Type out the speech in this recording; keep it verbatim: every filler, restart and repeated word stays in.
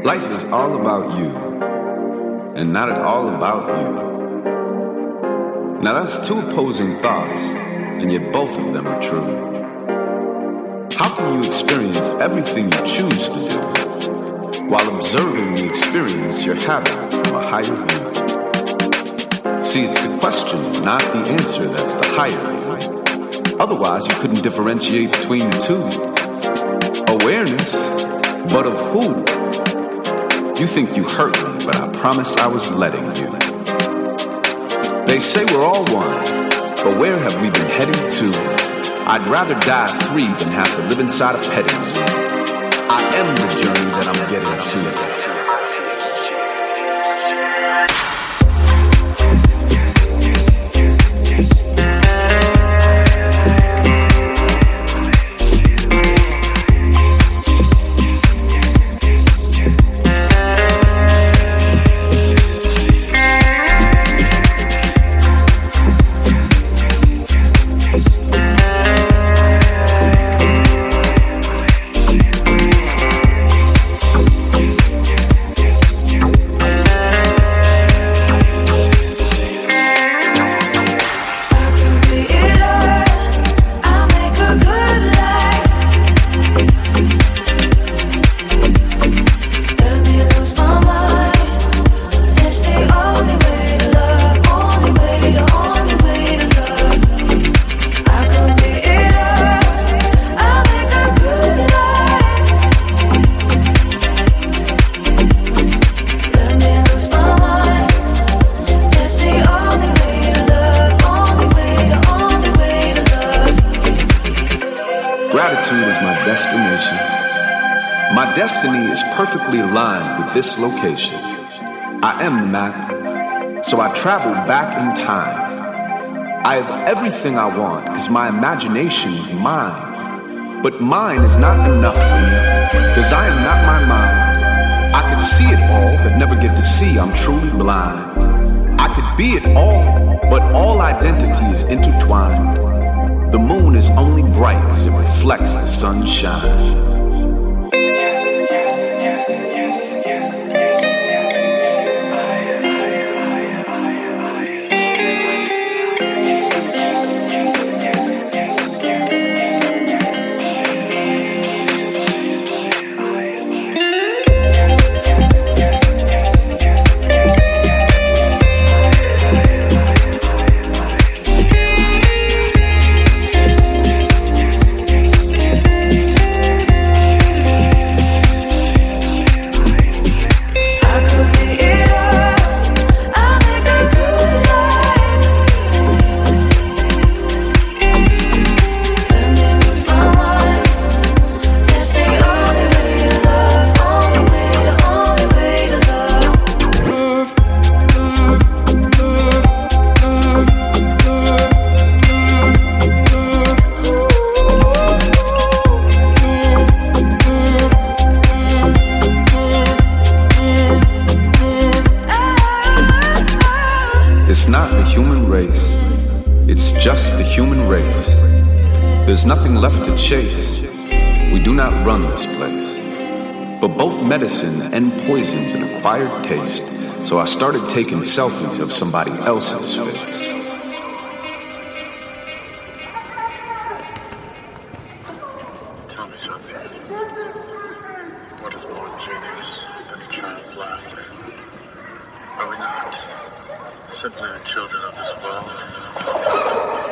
Life is all about you, and not at all about you. Now that's two opposing thoughts, and yet both of them are true. How can you experience everything you choose to do, while observing the experience you're having from a higher view? See, it's the question, not the answer, that's the higher view. Otherwise, you couldn't differentiate between the two. Awareness, but of who? You think you hurt me, but I promise I was letting you. They say we're all one, but where have we been heading to? I'd rather die free than have to live inside a petting zoo. I am the journey that I'm getting to. Gratitude is my destination. My destiny is perfectly aligned with this location. I am the map, so I travel back in time. I have everything I want, because my imagination is mine. But mine is not enough for me, because I am not my mind. I could see it all, but never get to see I'm truly blind. I could be it all, but all identity is intertwined. The moon is only bright because it reflects the sunshine. It's not the human race, it's just the human race. There's nothing left to chase. We do not run this place. But both medicine and poison's an acquired taste, so I started taking selfies of somebody else's face. Tell me something. What is more genius than a child's laughter? Are we not simply the children of this world?